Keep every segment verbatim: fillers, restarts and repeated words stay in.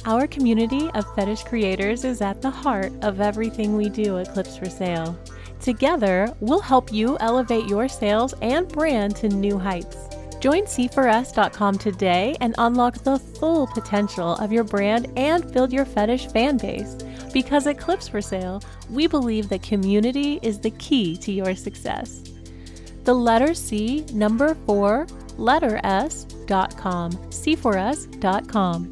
Our community of fetish creators is at the heart of everything we do at Clips for Sale. Together, we'll help you elevate your sales and brand to new heights. Join C four S dot com today and unlock the full potential of your brand and build your fetish fan base. Because at Clips for Sale, we believe that community is the key to your success. The letter C, number four, letter S, dot com, C four S dot com.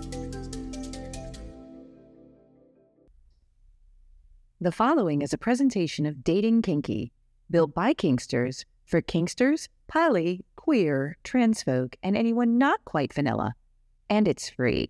The following is a presentation of Dating Kinky, built by Kinksters, for Kinksters, poly, queer, trans folk, and anyone not quite vanilla. And it's free.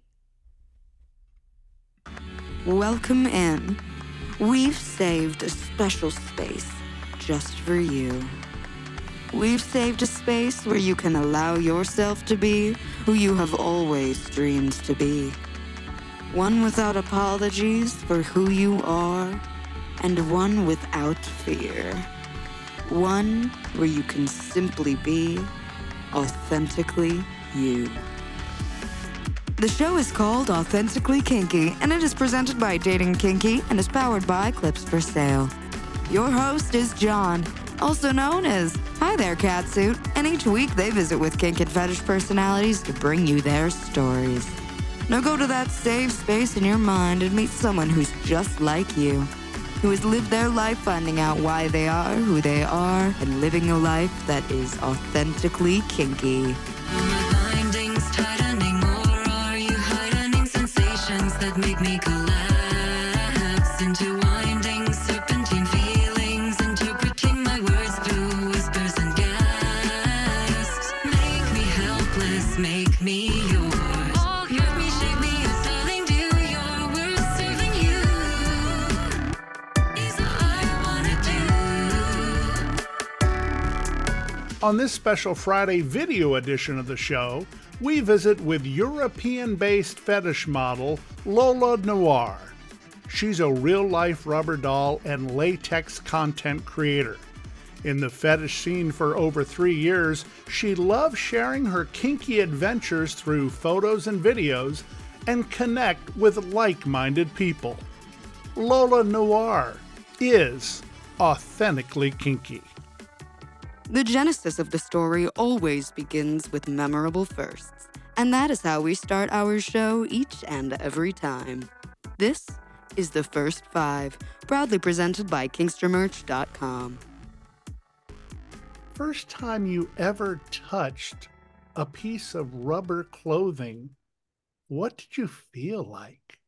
Welcome in. We've saved a special space just for you. We've saved a space where you can allow yourself to be who you have always dreamed to be. One without apologies for who you are, and one without fear. One where you can simply be authentically you. The show is called Authentically Kinky, and it is presented by Dating Kinky and is powered by Clips for Sale. Your host is John, also known as Hi There Catsuit, and each week they visit with kink and fetish personalities to bring you their stories. Now go to that safe space in your mind and meet someone who's just like you, who has lived their life finding out why they are who they are and living a life that is authentically kinky. Are my bindings tightening, or are you heightening sensations that make me collapse into winding serpentine feelings, interpreting my words through whispers and gasps? Make me helpless, make me yours. Hurt me, shape me, a darling, do your worst, serving you is all I wanna do. On this special Friday video edition of the show, we visit with European-based fetish model Lola Noir. She's a real-life rubber doll and latex content creator. In the fetish scene for over three years, she loves sharing her kinky adventures through photos and videos and connect with like-minded people. Lola Noir is authentically kinky. The genesis of the story always begins with memorable firsts, and that is how we start our show each and every time. This is The First Five, proudly presented by Kinkster Merch dot com. First time you ever touched a piece of rubber clothing, what did you feel like?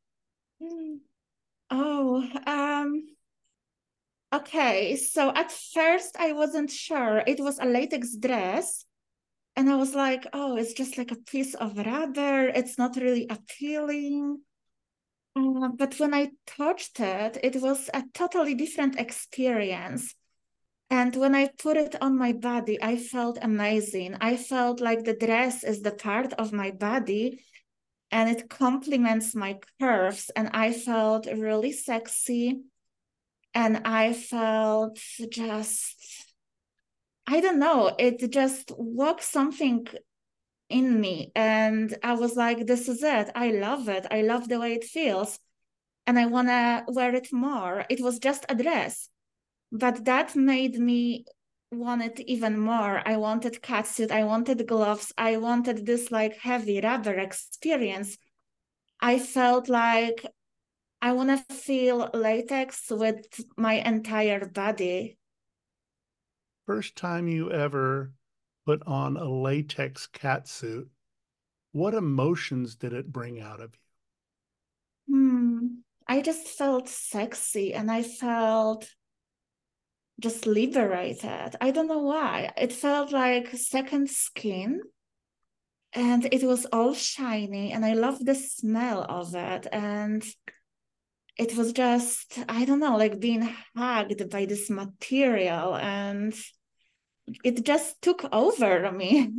Oh, um, okay. So at first I wasn't sure. It was a latex dress. And I was like, oh, it's just like a piece of rubber. It's not really appealing. Uh, but when I touched it, it was a totally different experience. And when I put it on my body, I felt amazing. I felt like the dress is the part of my body and it complements my curves. And I felt really sexy. And I felt just, I don't know, it just woke something in me. And I was like, this is it. I love it. I love the way it feels. And I want to wear it more. It was just a dress. But that made me want it even more. I wanted catsuit, I wanted gloves, I wanted this like heavy rubber experience. I felt like I want to feel latex with my entire body. First time you ever put on a latex catsuit, what emotions did it bring out of you? Hmm. I just felt sexy and I felt just liberated. I don't know why. It felt like second skin and it was all shiny and I loved the smell of it. And it was just, I don't know, like being hugged by this material and it just took over me.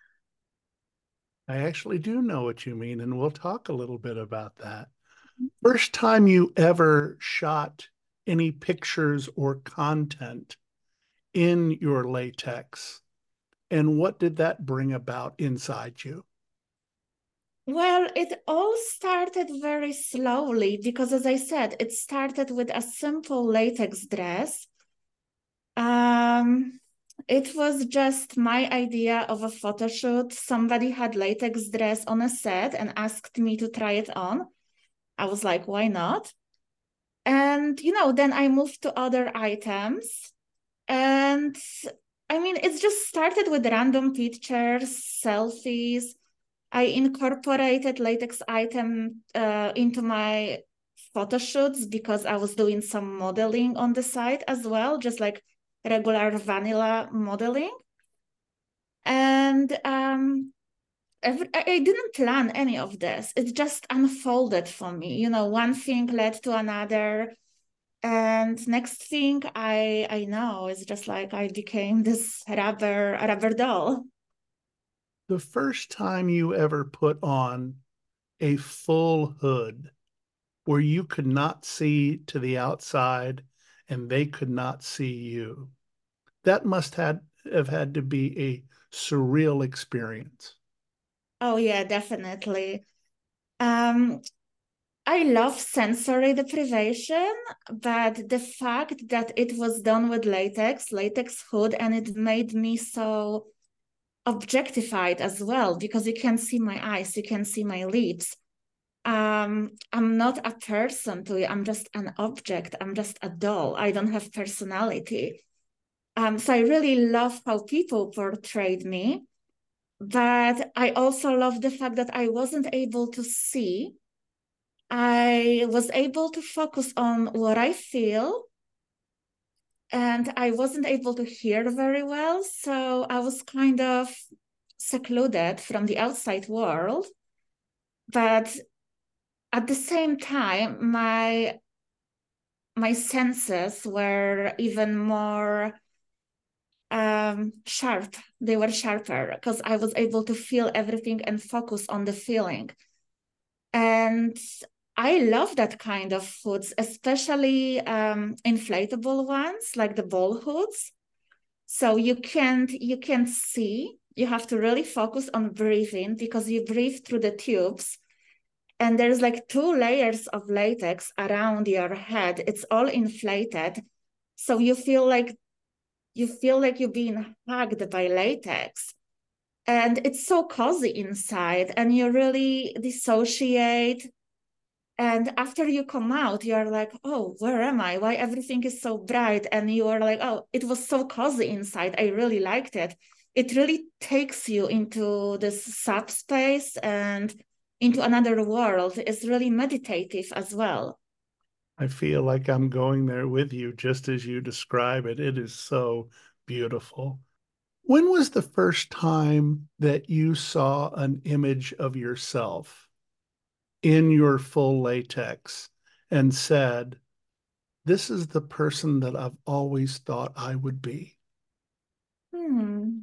I actually do know what you mean, and we'll talk a little bit about that. First time you ever shot any pictures or content in your latex, and what did that bring about inside you? Well, it all started very slowly because, as I said, it started with a simple latex dress. Um, it was just my idea of a photo shoot. Somebody had latex dress on a set and asked me to try it on. I was like, why not? And, you know, then I moved to other items. And I mean, it's just started with random pictures, selfies. I incorporated latex item uh, into my photo shoots because I was doing some modeling on the side as well, just like regular vanilla modeling. And um, every, I didn't plan any of this. It just unfolded for me. You know, one thing led to another. And next thing I I know is just like I became this rubber rubber doll. The first time you ever put on a full hood where you could not see to the outside and they could not see you, that must have, have had to be a surreal experience. Oh yeah, definitely. Um, I love sensory deprivation, but the fact that it was done with latex, latex hood, and it made me so objectified as well because you can see my eyes, you can see my lips. Um, I'm not a person to you. I'm just an object. I'm just a doll. I don't have personality. Um, so I really love how people portrayed me, but I also love the fact that I wasn't able to see. I was able to focus on what I feel, and I wasn't able to hear very well. So I was kind of secluded from the outside world. But at the same time, my my senses were even more um, sharp. They were sharper because I was able to feel everything and focus on the feeling. And I love that kind of hoods, especially um, inflatable ones like the ball hoods. So you can't you can't see. You have to really focus on breathing because you breathe through the tubes. And there's like two layers of latex around your head. It's all inflated. So you feel like you feel like you're being hugged by latex. And it's so cozy inside, and you really dissociate. And after you come out, you're like, oh, where am I? Why everything is so bright? And you are like, oh, it was so cozy inside. I really liked it. It really takes you into this subspace and into another world. It's really meditative as well. I feel like I'm going there with you, just as you describe it. It is so beautiful. When was the first time that you saw an image of yourself in your full latex and said, this is the person that I've always thought I would be? Hmm.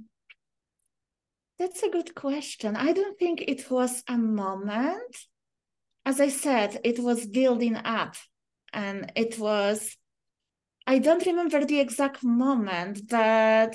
That's a good question. I don't think it was a moment. As I said, it was building up, and it was, I don't remember the exact moment, but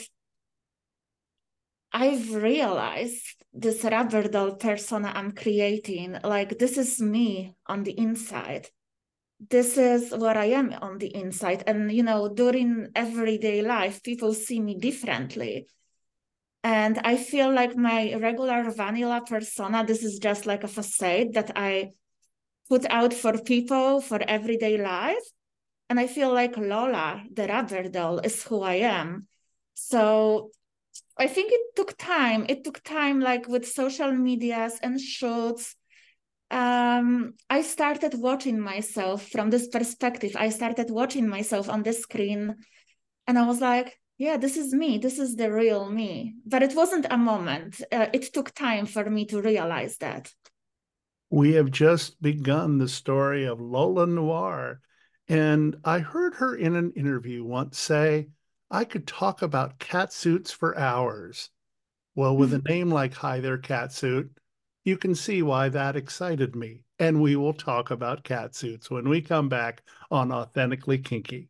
I've realized this rubber doll persona I'm creating, like this is me on the inside. This is what I am on the inside. And, you know, during everyday life, people see me differently. And I feel like my regular vanilla persona, this is just like a facade that I put out for people for everyday life. And I feel like Lola, the rubber doll, is who I am. So I think it took time. It took time, like with social medias and shoots. Um, I started watching myself from this perspective. I started watching myself on the screen, and I was like, yeah, this is me. This is the real me. But it wasn't a moment. Uh, it took time for me to realize that. We have just begun the story of Lola Noir, and I heard her in an interview once say, I could talk about catsuits for hours. Well, with a name like Hi There Catsuit, you can see why that excited me. And we will talk about catsuits when we come back on Authentically Kinky.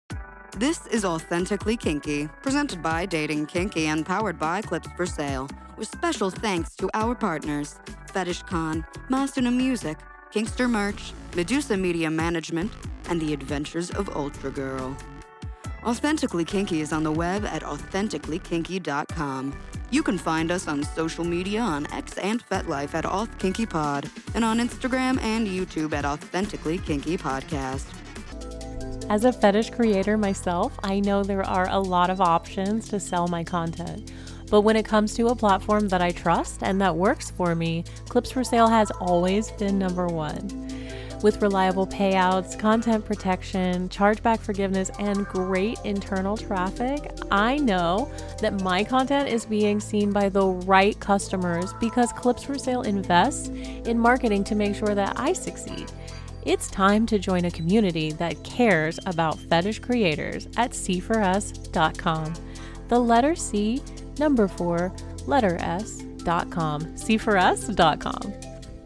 This is Authentically Kinky, presented by Dating Kinky and powered by Clips for Sale. with special thanks to our partners, FetishCon, Masuna Music, Kinkster Merch, Medusa Media Management, and the Adventures of Ultra Girl. Authentically Kinky is on the web at authentically kinky dot com. You can find us on social media on X and FetLife at AuthKinkyPod, and on Instagram and YouTube at Authentically Kinky Podcast. As a fetish creator myself, I know there are a lot of options to sell my content. But when it comes to a platform that I trust and that works for me, Clips for Sale has always been number one. With reliable payouts, content protection, chargeback forgiveness, and great internal traffic, I know that my content is being seen by the right customers because Clips for Sale invests in marketing to make sure that I succeed. It's time to join a community that cares about fetish creators at C four us dot com. The letter C, number four, letter S dot com. C four us dot com.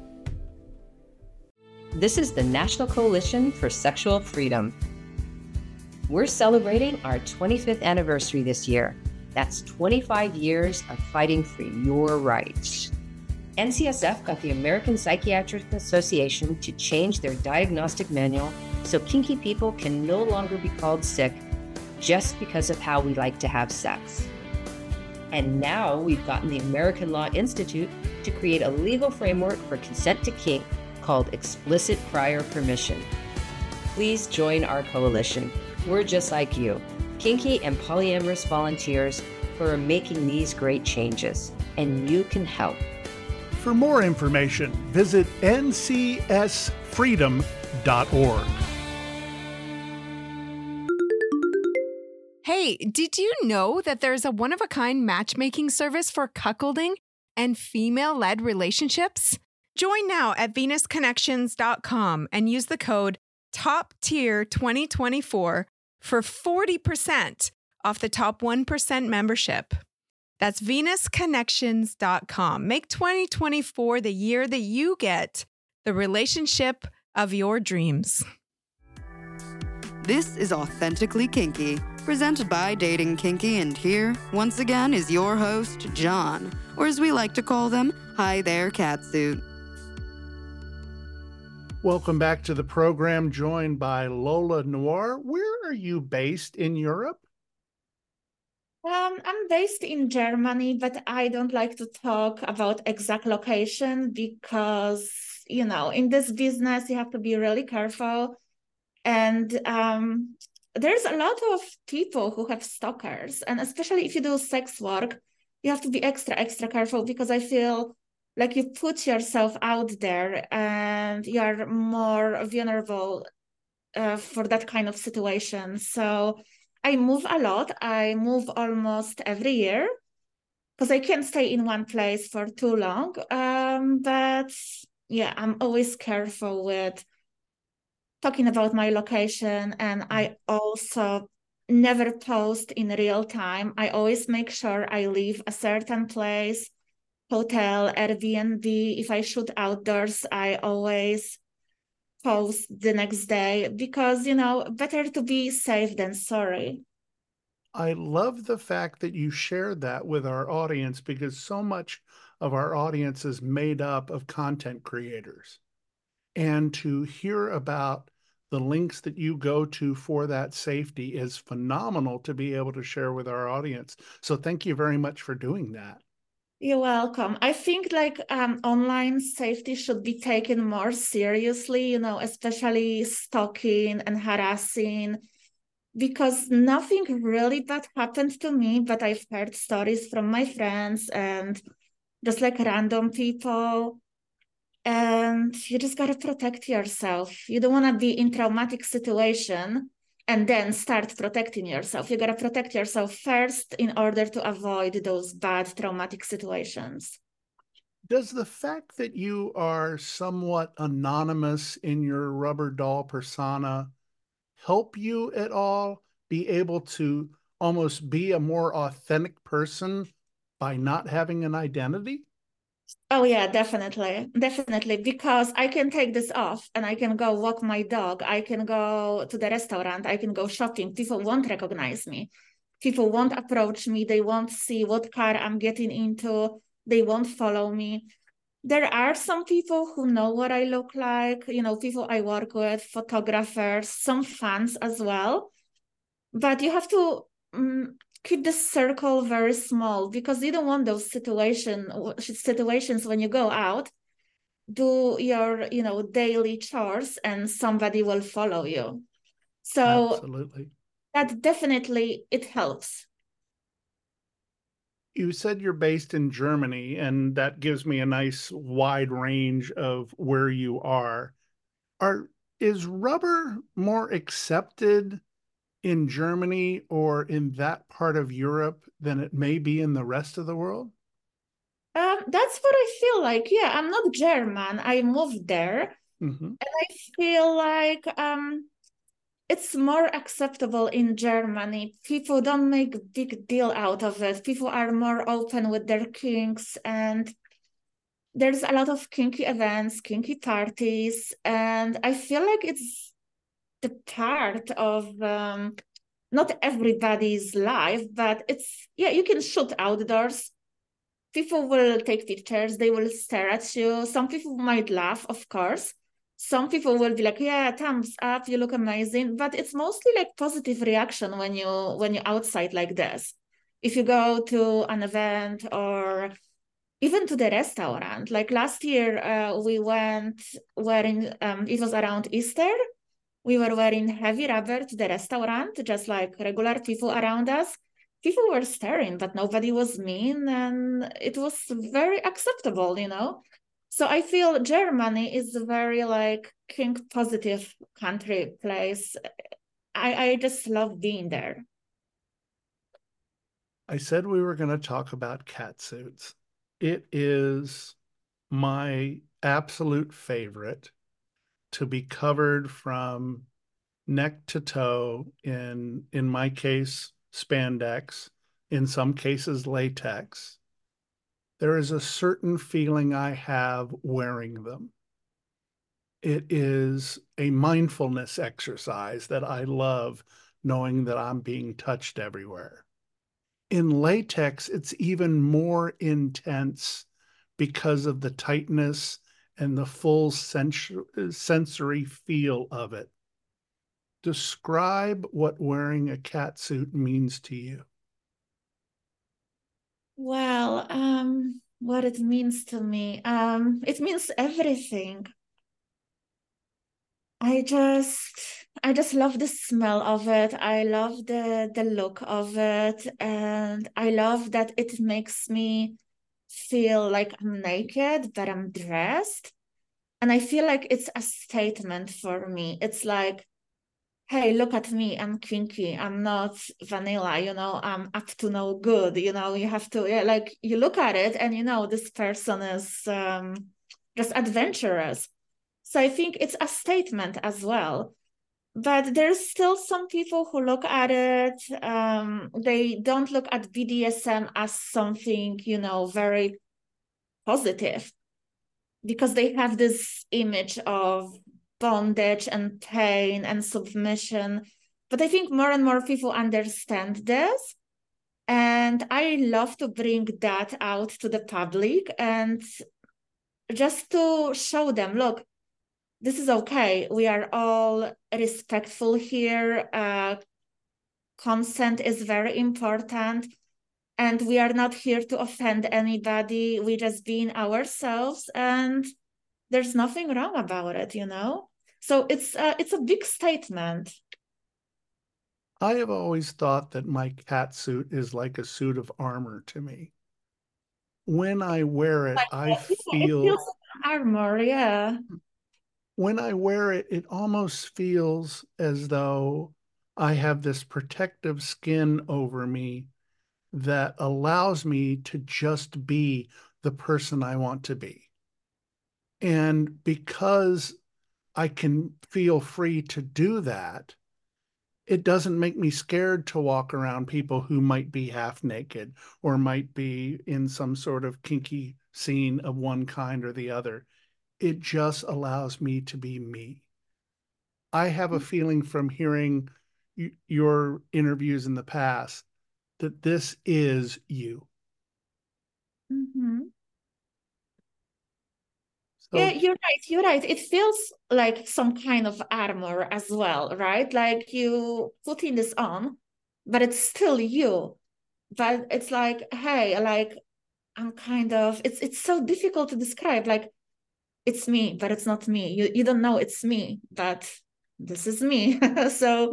This is the National Coalition for Sexual Freedom. We're celebrating our twenty-fifth anniversary this year. That's twenty-five years of fighting for your rights. N C S F got the American Psychiatric Association to change their diagnostic manual so kinky people can no longer be called sick just because of how we like to have sex. And now we've gotten the American Law Institute to create a legal framework for consent to kink called Explicit Prior Permission. Please join our coalition. We're just like you, kinky and polyamorous volunteers who are making these great changes, and you can help. For more information, visit N C S freedom dot org. Hey, did you know that there's a one-of-a-kind matchmaking service for cuckolding and female-led relationships? Join now at venus connections dot com and use the code top tier twenty twenty-four for forty percent off the top one percent membership. That's venus connections dot com. Make twenty twenty-four the year that you get the relationship of your dreams. This is Authentically Kinky, presented by Dating Kinky, and here, once again, is your host, John, or as we like to call them, Hi There Catsuit. Welcome back to the program, joined by Lola Noir. Where are you based in Europe? Um, I'm based in Germany, but I don't like to talk about exact location because, you know, in this business, you have to be really careful. And um, there's a lot of people who have stalkers. And especially if you do sex work, you have to be extra, extra careful because I feel like you put yourself out there and you are more vulnerable uh, for that kind of situation. So I move a lot. I move almost every year because I can't stay in one place for too long. Um, but yeah, I'm always careful with talking about my location. And I also never post in real time. I always make sure I leave a certain place, hotel, Airbnb. If I shoot outdoors, I always post the next day because, you know, better to be safe than sorry. I love the fact that you shared that with our audience because so much of our audience is made up of content creators. And to hear about the links that you go to for that safety is phenomenal to be able to share with our audience. So thank you very much for doing that. You're welcome. I think like um, online safety should be taken more seriously, you know, especially stalking and harassing, because nothing really bad happened to me, but I've heard stories from my friends and just like random people. And you just got to protect yourself. You don't want to be in traumatic situation and then start protecting yourself. You got to protect yourself first in order to avoid those bad traumatic situations. Does the fact that you are somewhat anonymous in your rubber doll persona help you at all be able to almost be a more authentic person by not having an identity? Oh yeah, definitely. Definitely. Because I can take this off and I can go walk my dog. I can go to the restaurant. I can go shopping. People won't recognize me. People won't approach me. They won't see what car I'm getting into. they won't follow me. There are some people who know what I look like, you know, people I work with, photographers, some fans as well. But you have to um, keep the circle very small, because you don't want those situation, situations when you go out, do your, you know, daily chores and somebody will follow you. So Absolutely. that definitely, it helps. You said you're based in Germany, and that gives me a nice wide range of where you are. Are is rubber more accepted in Germany or in that part of Europe than it may be in the rest of the world? Um, that's what I feel like. Yeah, I'm not German. I moved there, Mm-hmm. and I feel like um, it's more acceptable in Germany. People don't make a big deal out of it. People are more open with their kinks, and there's a lot of kinky events, kinky parties, and I feel like it's the part of um, not everybody's life, but it's, yeah, you can shoot outdoors. People will take pictures, they will stare at you. Some people might laugh, of course. Some people will be like, yeah, thumbs up, you look amazing. But it's mostly like positive reaction when you when you're outside like this. If you go to an event or even to the restaurant. Like last year, uh, we went wearing, um, it was around Easter. We were wearing heavy rubber to the restaurant, just like regular people around us. People were staring, but nobody was mean, and it was very acceptable, you know? So I feel Germany is a very like kink positive country place. I, I just love being there. I said we were going to talk about cat suits. It is my absolute favorite to be covered from neck to toe in, in my case, spandex, in some cases, latex. There is a certain feeling I have wearing them. It is a mindfulness exercise that I love, knowing that I'm being touched everywhere. In latex, it's even more intense because of the tightness and the full sens- sensory feel of it. Describe what wearing a cat suit means to you. Well, um, what it means to me, um, it means everything. I just I just love the smell of it. I love the the look of it, and I love that it makes me feel like I'm naked, but I'm dressed. And I feel like it's a statement for me. It's like, hey, look at me, I'm kinky. I'm not vanilla, you know, I'm up to no good, you know, you have to, yeah, like you look at it and you know this person is um just adventurous. So I think it's a statement as well. But there's still some people who look at it, um, they don't look at B D S M as something, you know, very positive, because they have this image of bondage and pain and submission. But I think more and more people understand this. And I love to bring that out to the public and just to show them, look, this is okay. We are all respectful here. Uh, consent is very important. And we are not here to offend anybody. We just being ourselves, and there's nothing wrong about it, you know? So it's uh, it's a big statement. I have always thought that my cat suit is like a suit of armor to me. When I wear it, I It feel feels like armor, yeah. when I wear it, it almost feels as though I have this protective skin over me that allows me to just be the person I want to be. And because I can feel free to do that, it doesn't make me scared to walk around people who might be half naked or might be in some sort of kinky scene of one kind or the other. It just allows me to be me. I have a feeling from hearing y- your interviews in the past that this is you. Mm-hmm. So, Yeah, you're right. You're right. It feels like some kind of armor as well, right? Like you putting this on, but it's still you. But it's like, hey, like I'm kind of, it's it's so difficult to describe. Like it's me, but it's not me. You you don't know it's me, but this is me. So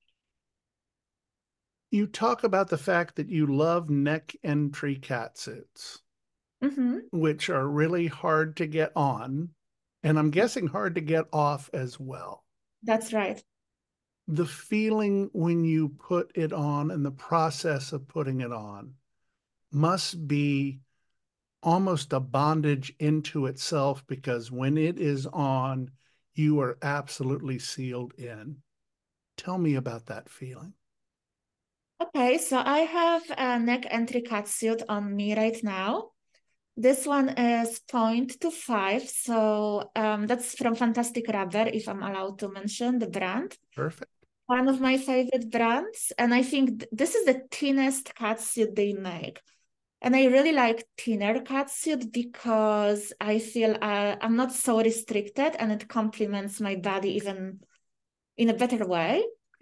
you talk about the fact that you love neck entry catsuits, mhm, which are really hard to get on, and I'm guessing hard to get off as well. that's right. The feeling when you put it on and the process of putting it on must be almost a bondage into itself, because when it is on, you are absolutely sealed in. Tell me about that feeling. Okay, so I have a neck entry catsuit on me right now. This one is point two five, so um, that's from Fantastic Rubber, if I'm allowed to mention the brand. Perfect. One of my favorite brands, and I think th- this is the thinnest catsuit they make. And I really like thinner catsuit because I feel uh, I'm not so restricted, and it complements my body even in a better way.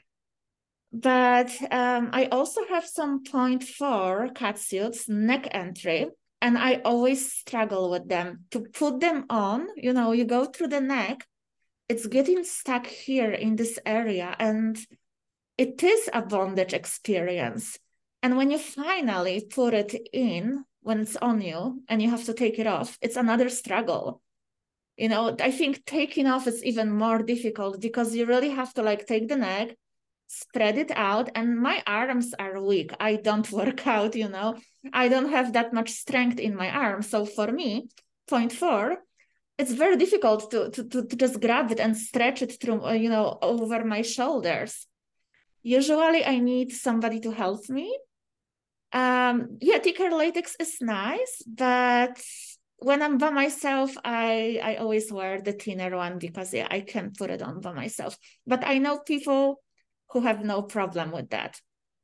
But um, I also have some point four catsuits, neck entry, and I always struggle with them. To put them on, you know, you go through the neck, it's getting stuck here in this area, and it is a bondage experience. And when you finally put it in, when it's on you and you have to take it off, it's another struggle. You know, I think taking off is even more difficult because you really have to like take the neck, spread it out, and my arms are weak. I don't work out, you know, I don't have that much strength in my arms. So for me, point four, it's very difficult to, to, to, to just grab it and stretch it through, uh, you know, over my shoulders. Usually I need somebody to help me. Um, yeah, thicker latex is nice, but when I'm by myself, I, I always wear the thinner one because yeah, I can put it on by myself. But I know people who have no problem with that.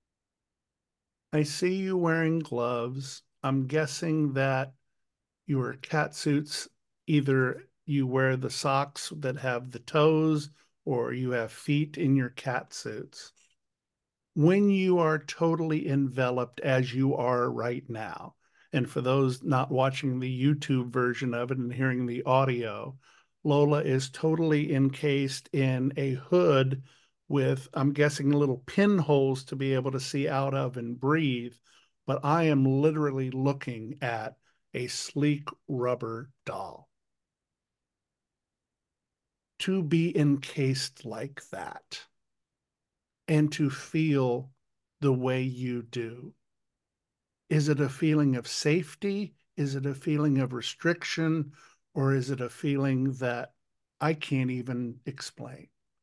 I see you wearing gloves. I'm guessing that your cat suits, either you wear the socks that have the toes or you have feet in your cat suits. When you are totally enveloped as you are right now, and for those not watching the YouTube version of it and hearing the audio, Lola is totally encased in a hood with, I'm guessing, little pinholes to be able to see out of and breathe. But I am literally looking at a sleek rubber doll. To be encased like that and to feel the way you do, is it a feeling of safety? Is it a feeling of restriction? Or is it a feeling that I can't even explain?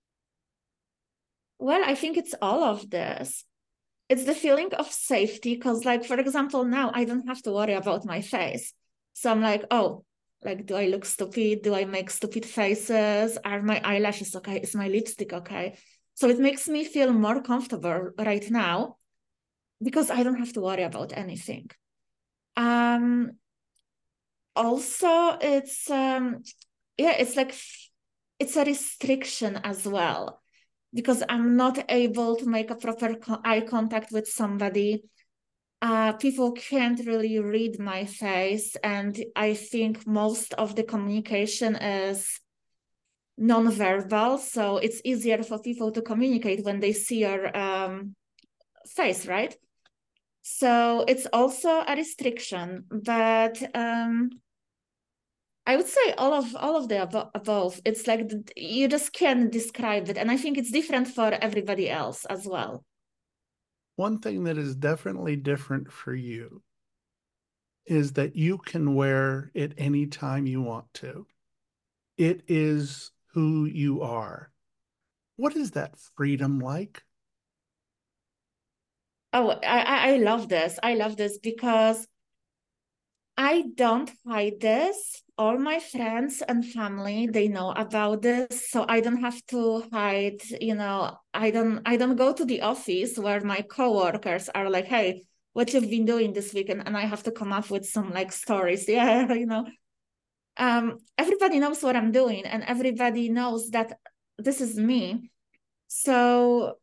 Well, I think it's all of this. It's the feeling of safety because, like, for example, now I don't have to worry about my face. So I'm like, oh, like, do I look stupid? Do I make stupid faces? Are my eyelashes okay? Is my lipstick okay? So it makes me feel more comfortable right now because I don't have to worry about anything. Um, also, it's um, yeah, it's like it's a restriction as well because I'm not able to make a proper co- eye contact with somebody. Uh, people can't really read my face, and I think most of the communication is non-verbal, so it's easier for people to communicate when they see your um, face, right? So it's also a restriction, but um, I would say all of all of the abo- above. It's like the, you just can't describe it, and I think it's different for everybody else as well. One thing that is definitely different for you is that you can wear it any time you want to. It is who you are. What is that freedom like? Oh, I I love this. I love this because I don't hide this. All my friends and family, they know about this, so I don't have to hide, you know, I don't I don't go to the office where my coworkers are like, "Hey, what you've been doing this weekend?" And I have to come up with some like stories. Yeah, you know. um, everybody knows what I'm doing, and everybody knows that this is me. So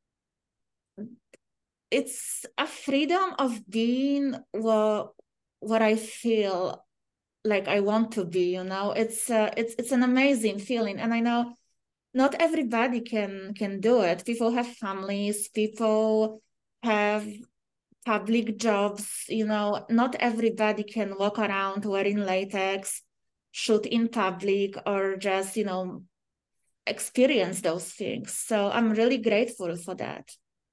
it's a freedom of being what what I feel like I want to be. You know, it's uh, it's it's an amazing feeling, and I know not everybody can can do it. People have families. People have public jobs. You know, not everybody can walk around wearing latex, shoot in public, or just, you know, experience those things. So I'm really grateful for that.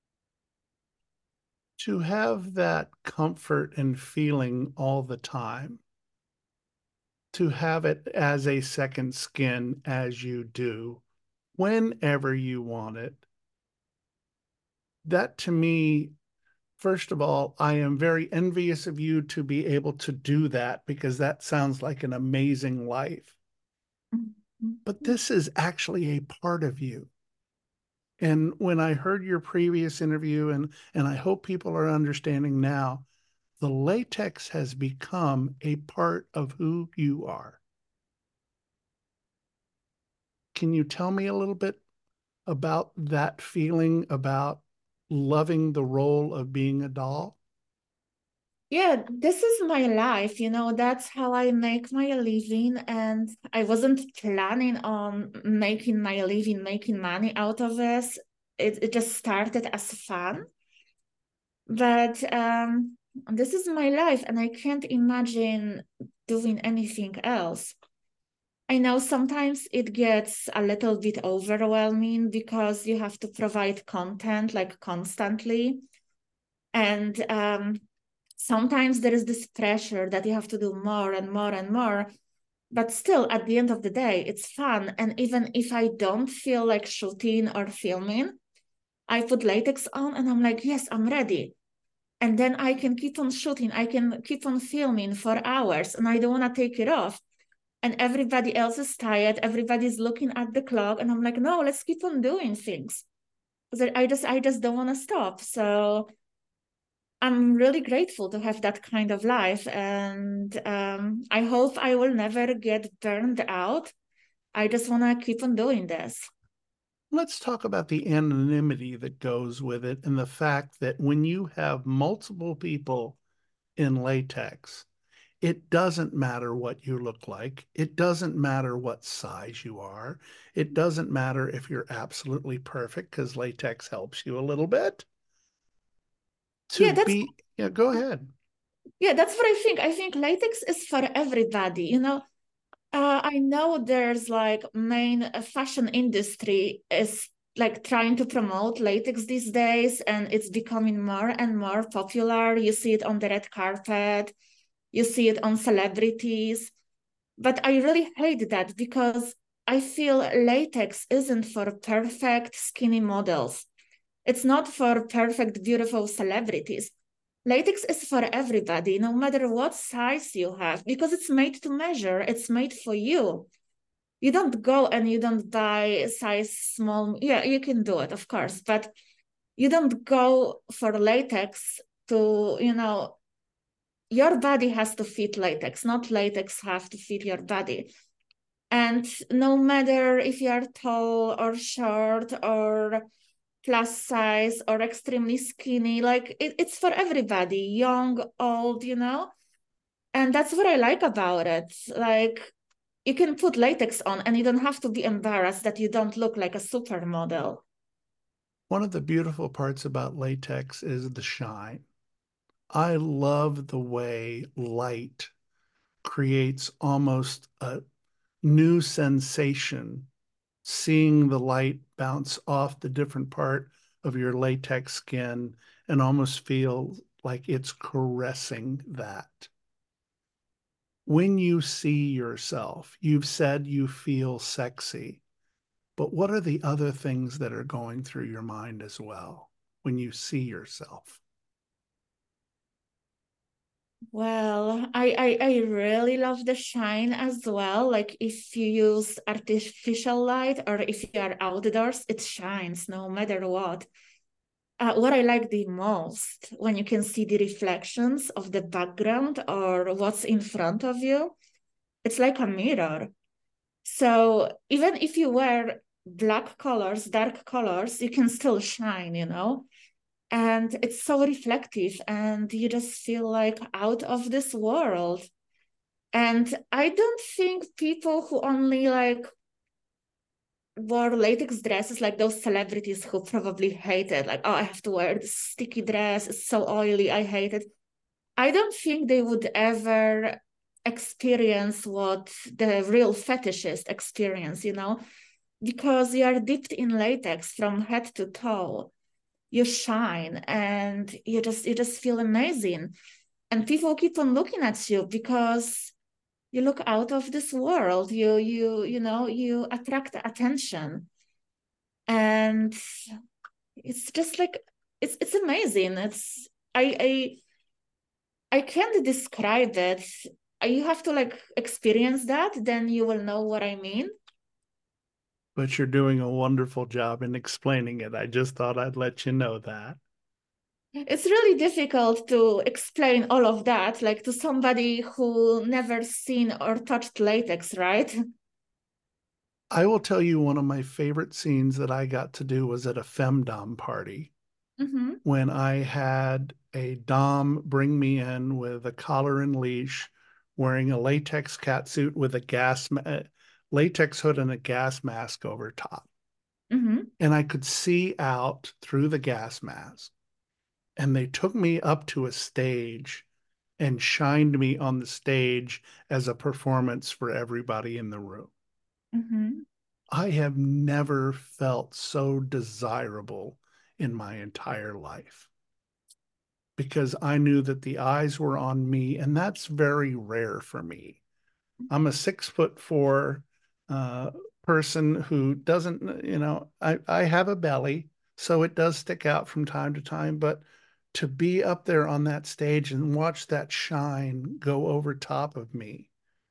To have that comfort and feeling all the time, to have it as a second skin as you do, whenever you want it, that to me, first of all, I am very envious of you to be able to do that, because that sounds like an amazing life. But this is actually a part of you. And when I heard your previous interview, and, and I hope people are understanding now, the latex has become a part of who you are. Can you tell me a little bit about that feeling, about loving the role of being a doll? Yeah, this is my life, you know, that's how I make my living. And I wasn't planning on making my living, making money out of this. It, it just started as fun. But um, this is my life, and I can't imagine doing anything else. I know sometimes it gets a little bit overwhelming because you have to provide content like constantly. And um, sometimes there is this pressure that you have to do more and more and more. But still, at the end of the day, it's fun. And even if I don't feel like shooting or filming, I put latex on and I'm like, yes, I'm ready. And then I can keep on shooting. I can keep on filming for hours, and I don't want to take it off. And everybody else is tired. Everybody's looking at the clock, and I'm like, no, let's keep on doing things. I just, I just don't want to stop. So I'm really grateful to have that kind of life, and um, I hope I will never get burned out. I just want to keep on doing this. Let's talk about the anonymity that goes with it, and the fact that when you have multiple people in latex, it doesn't matter what you look like. It doesn't matter what size you are. It doesn't matter if you're absolutely perfect, because latex helps you a little bit. To yeah, that's, be, yeah, go ahead. Yeah, that's what I think. I think latex is for everybody. You know, uh, I know there's like main uh, fashion industry is like trying to promote latex these days, and it's becoming more and more popular. You see it on the red carpet. You see it on celebrities. But I really hate that, because I feel latex isn't for perfect skinny models. It's not for perfect, beautiful celebrities. Latex is for everybody, no matter what size you have, because it's made to measure. It's made for you. You don't go and you don't buy size small. Yeah, you can do it, of course, but you don't go for latex to, you know, your body has to fit latex, not latex have to fit your body. And no matter if you are tall or short or plus size or extremely skinny, like it, it's for everybody, young, old, you know? And that's what I like about it. Like, you can put latex on and you don't have to be embarrassed that you don't look like a supermodel. One of the beautiful parts about latex is the shine. I love the way light creates almost a new sensation, seeing the light bounce off the different part of your latex skin and almost feel like it's caressing that. When you see yourself, you've said you feel sexy, but what are the other things that are going through your mind as well when you see yourself? Well, I, I, I really love the shine as well. Like if you use artificial light or if you are outdoors, it shines no matter what. Uh, what I like the most, when you can see the reflections of the background or what's in front of you, It's like a mirror. So even if you wear black colors, dark colors, you can still shine, you know? And it's so reflective and you just feel like out of this world. And I don't think people who only like wore latex dresses, like those celebrities who probably hate it, like, oh, I have to wear this sticky dress, it's so oily, I hate it. I don't think they would ever experience what the real fetishist experience, you know, because you are dipped in latex from head to toe. You shine and you just you just feel amazing. And people keep on looking at you because you look out of this world. You you you know, you attract attention. And it's just like it's it's amazing. It's I I I can't describe it. You have to like experience that, then you will know what I mean. But you're doing a wonderful job in explaining it. I just thought I'd let you know that. It's really difficult to explain all of that, like to somebody who never seen or touched latex, right? I will tell you one of my favorite scenes that I got to do was at a femdom party. Mm-hmm. When I had a dom bring me in with a collar and leash, wearing a latex catsuit with a gas ma- latex hood and a gas mask over top. Mm-hmm. And I could see out through the gas mask. And they took me up to a stage and shined me on the stage as a performance for everybody in the room. Mm-hmm. I have never felt so desirable in my entire life because I knew that the eyes were on me, and that's very rare for me. I'm a six foot four uh, person who doesn't, you know, I, I have a belly, so it does stick out from time to time, but to be up there on that stage and watch that shine go over top of me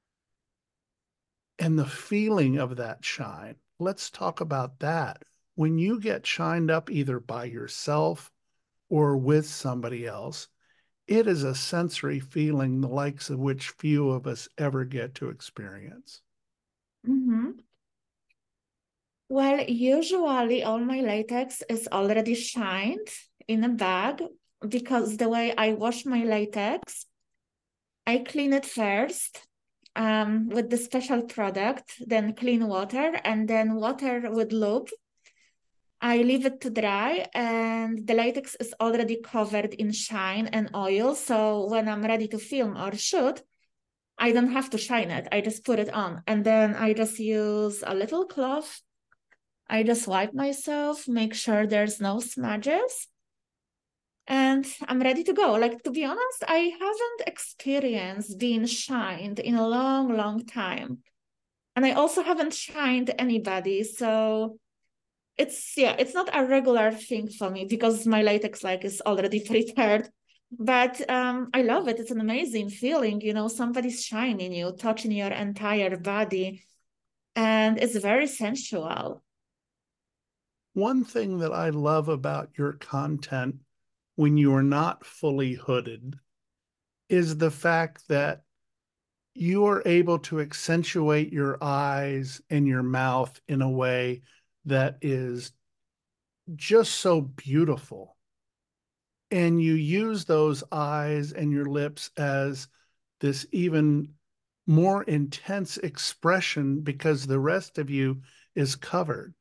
and the feeling of that shine, let's talk about that. When you get shined up either by yourself or with somebody else, it is a sensory feeling the likes of which few of us ever get to experience. Mm-hmm. Well, usually all my latex is already shined in a bag because the way I wash my latex, I clean it first um, with the special product, then clean water, and then water with lube. I leave it to dry, and the latex is already covered in shine and oil. So when I'm ready to film or shoot, I don't have to shine it. I just put it on. And then I just use a little cloth. I just wipe myself, make sure there's no smudges. And I'm ready to go. Like, to be honest, I haven't experienced being shined in a long, long time. And I also haven't shined anybody. So it's, yeah, it's not a regular thing for me because my latex like is already prepared. But um, I love it. It's an amazing feeling, you know, somebody's shining you, touching your entire body. And it's very sensual. One thing that I love about your content when you are not fully hooded is the fact that you are able to accentuate your eyes and your mouth in a way that is just so beautiful. And you use those eyes and your lips as this even more intense expression because the rest of you is covered.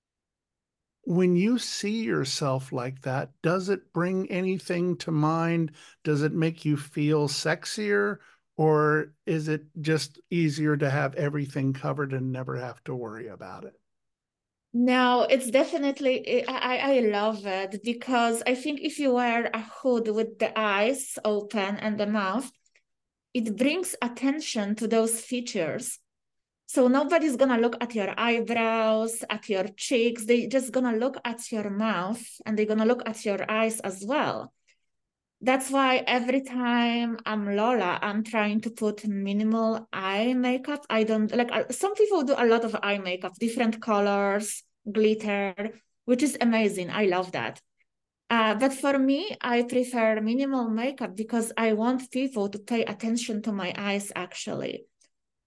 When you see yourself like that, does it bring anything to mind? Does it make you feel sexier? Or is it just easier to have everything covered and never have to worry about it? No, it's definitely, I, I love it because I think if you wear a hood with the eyes open and the mouth, it brings attention to those features. So nobody's gonna look at your eyebrows, at your cheeks. They're just gonna look at your mouth and they're gonna look at your eyes as well. That's why every time I'm Lola, I'm trying to put minimal eye makeup. I don't like, some people do a lot of eye makeup, different colors, glitter, which is amazing. I love that. Uh, but for me, I prefer minimal makeup because I want people to pay attention to my eyes actually.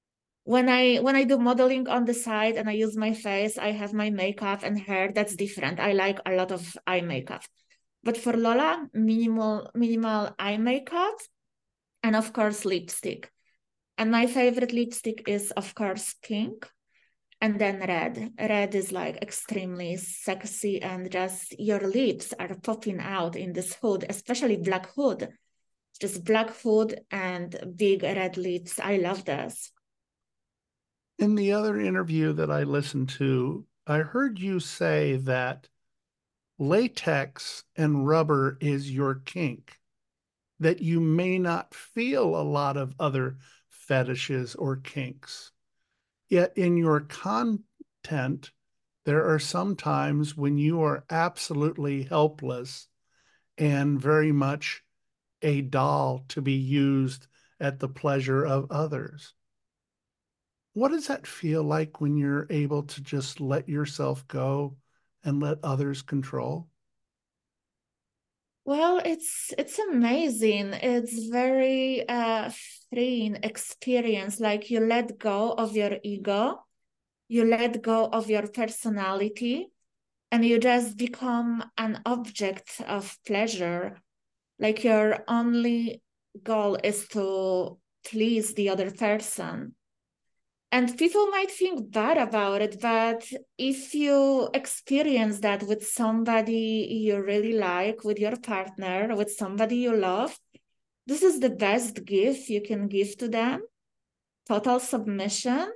When I when I do modeling on the side and I use my face, I have my makeup and hair. That's different. I like a lot of eye makeup. But for Lola, minimal minimal eye makeup, and of course lipstick. And my favorite lipstick is, of course, pink. And then red. Red is like extremely sexy, and just your lips are popping out in this hood, especially black hood. Just black hood and big red lips. I love this. In the other interview that I listened to, I heard you say that latex and rubber is your kink, that you may not feel a lot of other fetishes or kinks. Yet in your content, there are some times when you are absolutely helpless and very much a doll to be used at the pleasure of others. What does that feel like when you're able to just let yourself go and let others control? Well, it's it's amazing. It's very uh, freeing experience. Like you let go of your ego, you let go of your personality, and you just become an object of pleasure. Like your only goal is to please the other person. And people might think bad about it, but if you experience that with somebody you really like, with your partner, with somebody you love, this is the best gift you can give to them. Total submission.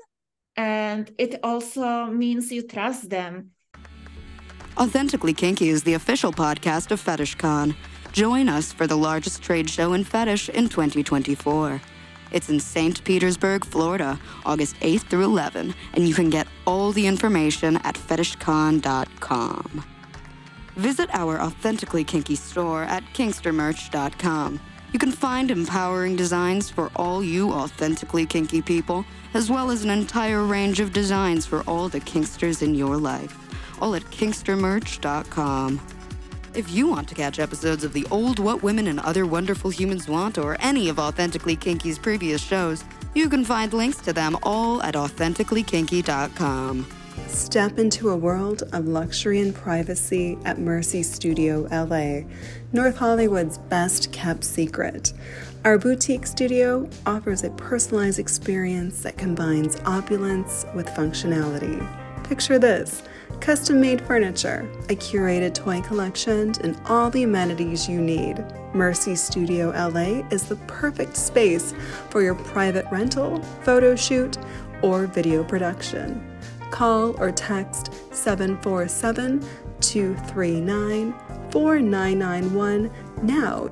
And it also means you trust them. Authentically Kinky is the official podcast of FetishCon. Join us for the largest trade show in fetish in twenty twenty-four. It's in Saint Petersburg, Florida, August eighth through eleventh, and you can get all the information at fetish con dot com. Visit our Authentically Kinky store at kinkster merch dot com. You can find empowering designs for all you authentically kinky people, as well as an entire range of designs for all the kinksters in your life, all at kinkster merch dot com. If you want to catch episodes of the old What Women and Other Wonderful Humans Want or any of Authentically Kinky's previous shows, you can find links to them all at authentically kinky dot com. Step into a world of luxury and privacy at Mercy Studio L A, North Hollywood's best kept secret. Our boutique studio offers a personalized experience that combines opulence with functionality. Picture this: custom-made furniture, a curated toy collection, and all the amenities you need. Mercy Studio L A is the perfect space for your private rental, photo shoot, or video production. Call or text seven four seven, two three nine, four nine nine one now.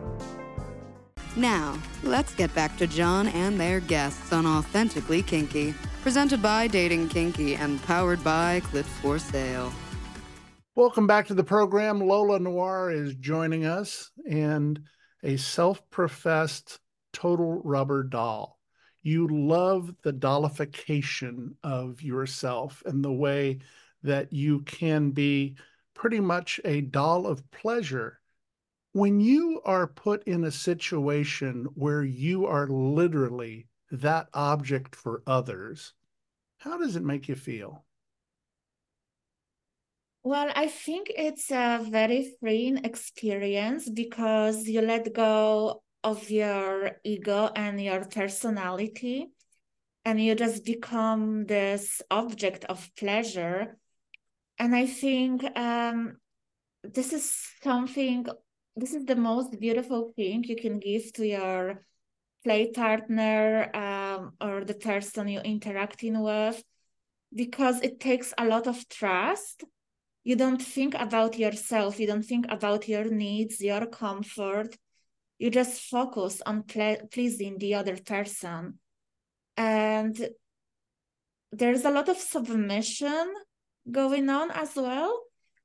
Now, let's get back to John and their guests on Authentically Kinky, presented by Dating Kinky and powered by Clips for Sale. Welcome back to the program. Lola Noir is joining us, and a self-professed total rubber doll. You love the dollification of yourself and the way that you can be pretty much a doll of pleasure. When you are put in a situation where you are literally that object for others, how does it make you feel? Well, I think it's a very freeing experience because you let go of your ego and your personality, and you just become this object of pleasure. And I think um, this is something, this is the most beautiful thing you can give to your play partner um, or the person you're interacting with, because it takes a lot of trust. You don't think about yourself. You don't think about your needs, your comfort. You just focus on ple- pleasing the other person. And there's a lot of submission going on as well.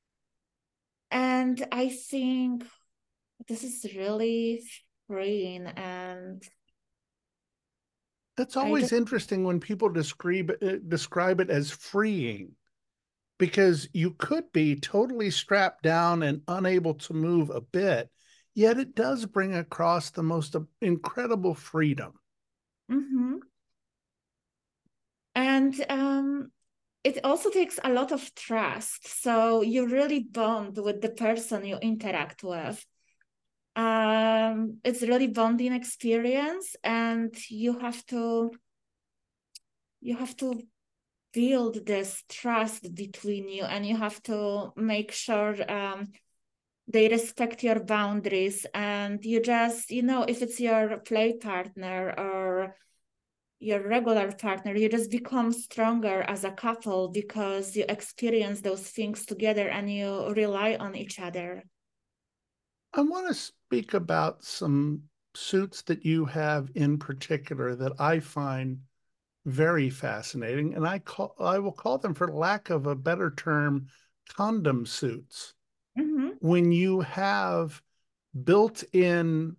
And I think this is really freeing. And that's always just, interesting when people describe it, describe it as freeing, because you could be totally strapped down and unable to move a bit, yet it does bring across the most incredible freedom. Mm-hmm. And um, it also takes a lot of trust. So you really bond with the person you interact with. Um, it's really bonding experience, and you have to you have to build this trust between you, and you have to make sure um, they respect your boundaries, and you just, you know, if it's your play partner or your regular partner, you just become stronger as a couple because you experience those things together and you rely on each other. I want to speak about some suits that you have in particular that I find very fascinating, and I call I will call them, for lack of a better term, condom suits. Mm-hmm. When you have built-in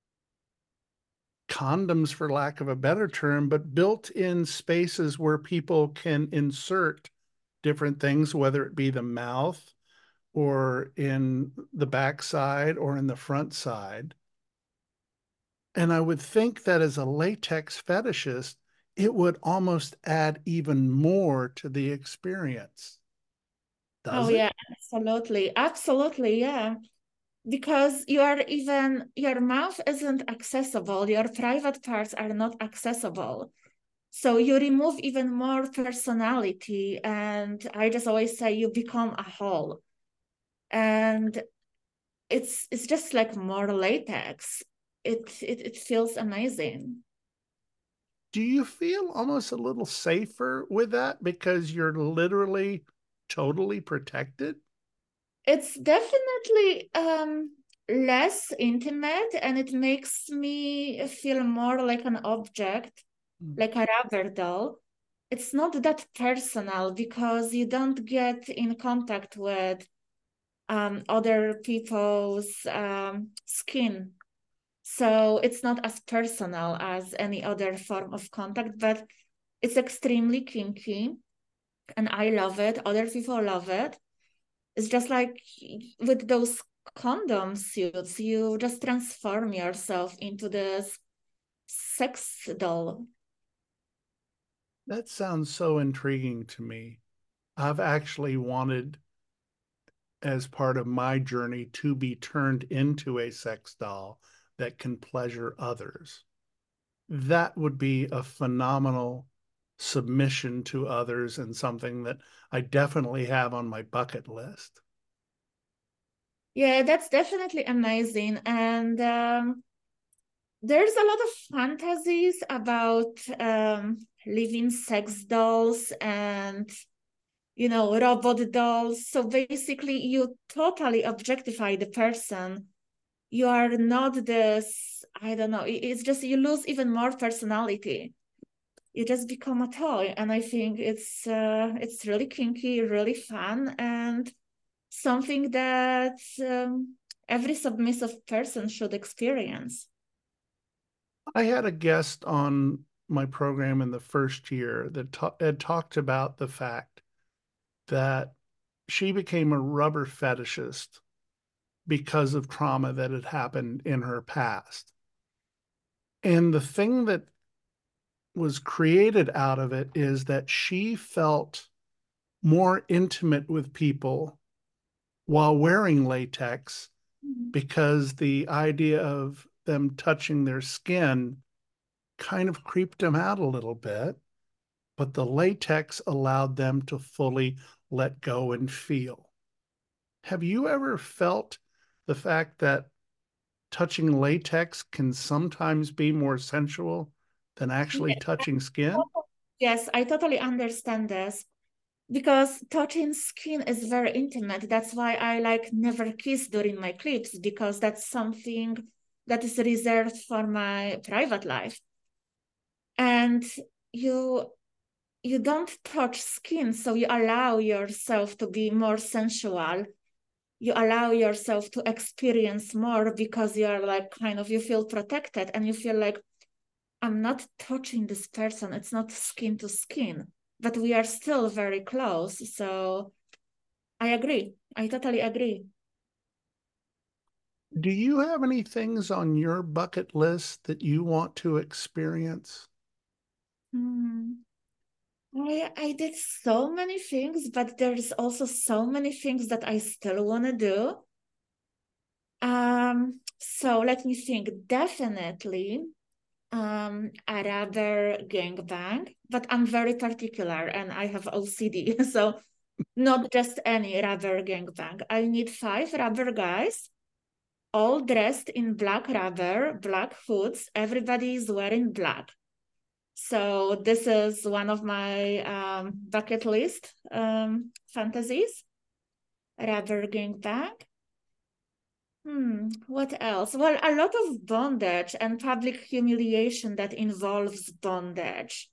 condoms, for lack of a better term, but built-in spaces where people can insert different things, whether it be the mouth or in the backside or in the front side. And I would think that as a latex fetishist, it would almost add even more to the experience. Does Oh it? yeah, absolutely. Absolutely, yeah. Because you are even, your mouth isn't accessible, your private parts are not accessible. So you remove even more personality. And I just always say you become a whole. And it's it's just like more latex. It it, it feels amazing. Do you feel almost a little safer with that because you're literally totally protected? It's definitely um, less intimate, and it makes me feel more like an object, Mm. like a rubber doll. It's not that personal because you don't get in contact with um, other people's um, skin. So it's not as personal as any other form of contact, but it's extremely kinky and I love it. Other people love it. It's just like with those condom suits, you just transform yourself into this sex doll. That sounds so intriguing to me. I've actually wanted, as part of my journey, to be turned into a sex doll that can pleasure others. That would be a phenomenal submission to others and something that I definitely have on my bucket list. Yeah, that's definitely amazing. And um, there's a lot of fantasies about um, living sex dolls and, you know, robot dolls. So basically, you totally objectify the person. You are not this, I don't know, it's just you lose even more personality. You just become a toy. And I think it's uh, it's really kinky, really fun, and something that um, every submissive person should experience. I had a guest on my program in the first year that ta- had talked about the fact that she became a rubber fetishist because of trauma that had happened in her past. And the thing that was created out of it is that she felt more intimate with people while wearing latex because the idea of them touching their skin kind of creeped them out a little bit, but the latex allowed them to fully let go and feel. Have you ever felt the fact that touching latex can sometimes be more sensual than actually Yes, touching skin? yes, I totally understand this because touching skin is very intimate. That's why I like never kiss during my clips because that's something that is reserved for my private life. And you you don't touch skin, so you allow yourself to be more sensual. You allow yourself to experience more because you are like kind of, you feel protected and you feel like, I'm not touching this person. It's not skin to skin, but we are still very close. So I agree. I totally agree. Do you have any things on your bucket list that you want to experience? Hmm. I, I did so many things, but there's also so many things that I still want to do. Um, so let me think. Definitely, um, a rubber gangbang, but I'm very particular and I have O C D. So not just any rubber gangbang. I need five rubber guys, all dressed in black rubber, black hoods. Everybody is wearing black. So this is one of my um, bucket list um, fantasies. Rubber gangbang. Hmm, what else? Well, a lot of bondage and public humiliation that involves bondage.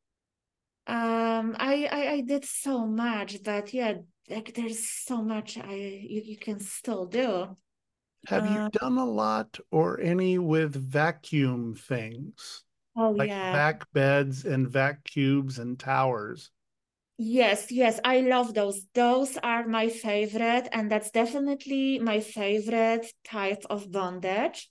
Um, I, I I did so much, but yeah, like there's so much I you, you can still do. Have you Uh, done a lot or any with vacuum things, oh like yeah. vac beds and vac cubes and towers? Yes, yes, I love those. Those are my favorite, and that's definitely my favorite type of bondage.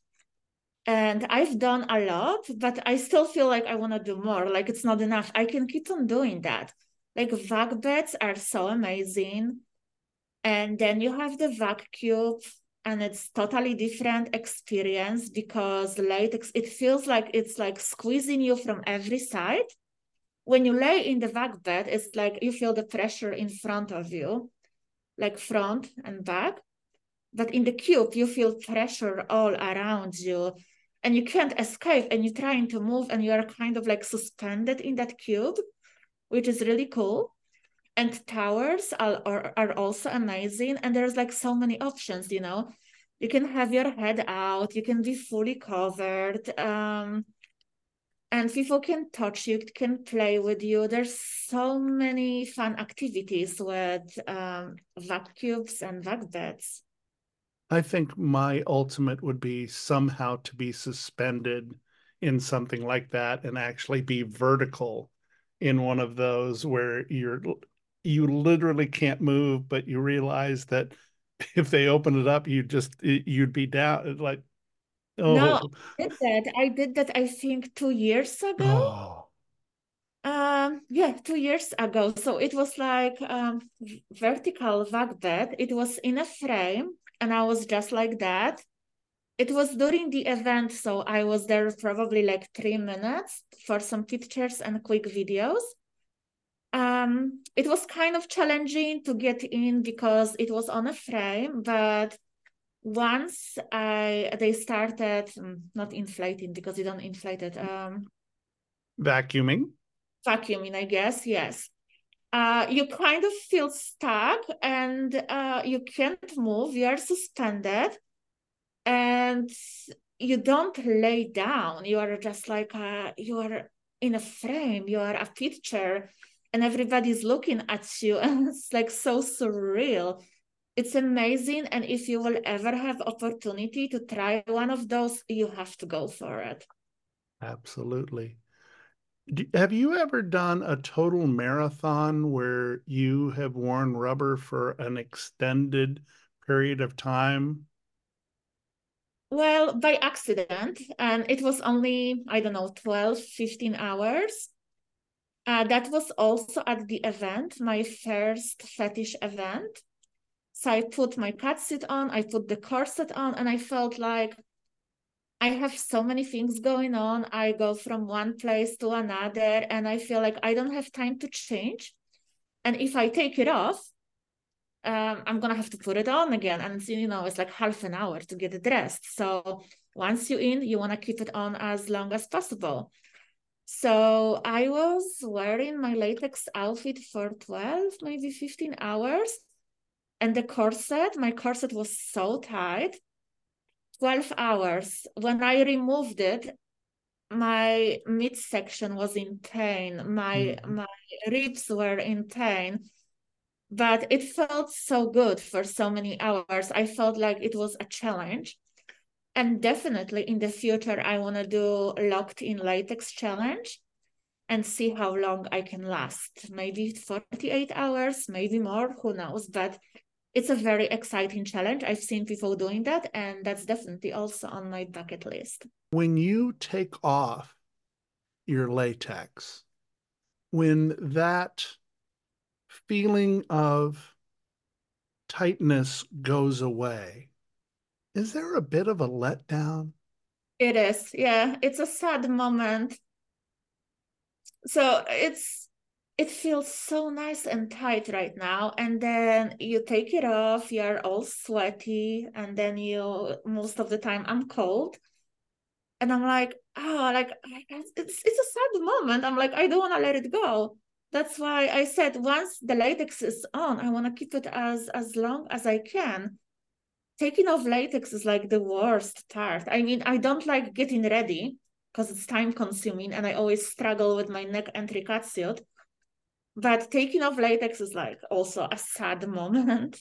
And I've done a lot, but I still feel like I want to do more. Like it's not enough. I can keep on doing that. Like vac beds are so amazing. And then you have the vac cube, and it's totally different experience because latex, it feels like it's like squeezing you from every side. When you lay in the vac bed, it's like you feel the pressure in front of you, like front and back. But in the cube, you feel pressure all around you and you can't escape and you're trying to move and you're kind of like suspended in that cube, which is really cool. And towers are, are, are also amazing. And there's like so many options, you know. You can have your head out, you can be fully covered. Um, and people can touch you, can play with you. There's so many fun activities with um, vac cubes and vac beds. I think my ultimate would be somehow to be suspended in something like that and actually be vertical in one of those where you're you literally can't move, but you realize that if they open it up, you just you'd be down like No, oh I did that. I did that, I think, two years ago. oh Um, yeah, two years ago. So it was like um vertical vac bed. It was in a frame, and I was just like that. It was during the event, so I was there probably like three minutes for some pictures and quick videos. Um, it was kind of challenging to get in because it was on a frame, but once I they started mm, not inflating because you don't inflate it, um, vacuuming. vacuuming, I guess, yes. Uh, you kind of feel stuck and uh, you can't move, you are suspended and you don't lay down. You are just like, uh, you are in a frame, you are a picture and everybody's looking at you and it's like so surreal. It's amazing. And if you will ever have opportunity to try one of those, you have to go for it. Absolutely. Do, have you ever done a total marathon where you have worn rubber for an extended period of time? Well, by accident, and it was only, I don't know, twelve, fifteen hours. Uh, that was also at the event, my first fetish event. So I put my catsuit on, I put the corset on, and I felt like I have so many things going on. I go from one place to another, and I feel like I don't have time to change. And if I take it off, um, I'm gonna have to put it on again. And you know, it's like half an hour to get dressed. So once you're in, you wanna keep it on as long as possible. So I was wearing my latex outfit for twelve, maybe fifteen hours. And the corset, my corset was so tight, twelve hours. When I removed it, my midsection was in pain. My, Mhm. my ribs were in pain. But it felt so good for so many hours. I felt like it was a challenge. And definitely in the future, I want to do locked in latex challenge and see how long I can last. Maybe forty-eight hours, maybe more, who knows? But it's a very exciting challenge. I've seen people doing that, and that's definitely also on my bucket list. When you take off your latex, when that feeling of tightness goes away, is there a bit of a letdown? It is, yeah. It's a sad moment. So it's it feels so nice and tight right now. And then you take it off, you're all sweaty, and then you, most of the time I'm cold. And I'm like, oh, like it's it's a sad moment. I'm like, I don't want to let it go. That's why I said once the latex is on, I want to keep it as as long as I can. Taking off latex is like the worst part. I mean, I don't like getting ready because it's time consuming and I always struggle with my neck entry catsuit. But taking off latex is like also a sad moment.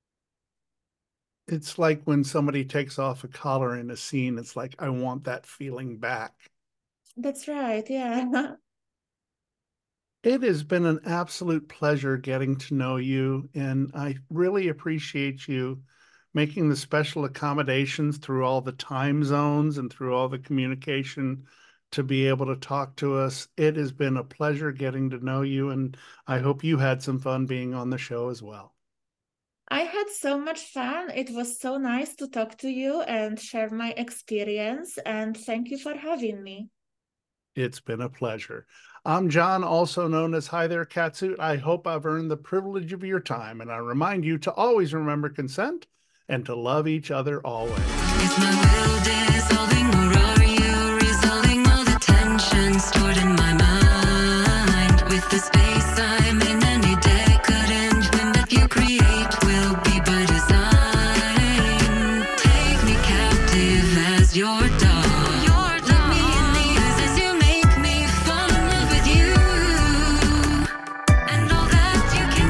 It's like when somebody takes off a collar in a scene, it's like, I want that feeling back. That's right, yeah. It has been an absolute pleasure getting to know you, and I really appreciate you making the special accommodations through all the time zones and through all the communication to be able to talk to us. It has been a pleasure getting to know you, and I hope you had some fun being on the show as well. I had so much fun. It was so nice to talk to you and share my experience, and thank you for having me. It's been a pleasure. I'm John, also known as Hi There Catsuit. I hope I've earned the privilege of your time, and I remind you to always remember consent and to love each other always. Is my will dissolving, or are you resolving all the tension stored in my mind? With the space I'm in, any decadent whim that you create will be by design. Take me captive as your dog. Look me in the eyes as you make me fall in love with you, and all that you can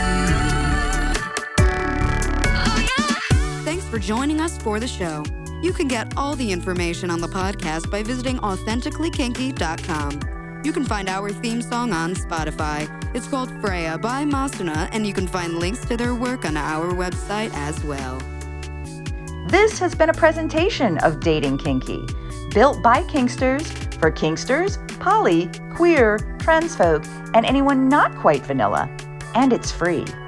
do. Oh yeah. Thanks for joining us for the show. You can get all the information on the podcast by visiting authentically kinky dot com. You can find our theme song on Spotify. It's called Freya by Masuna, and you can find links to their work on our website as well. This has been a presentation of Dating Kinky, built by Kinksters for Kinksters, poly, queer, trans folk, and anyone not quite vanilla. And it's free.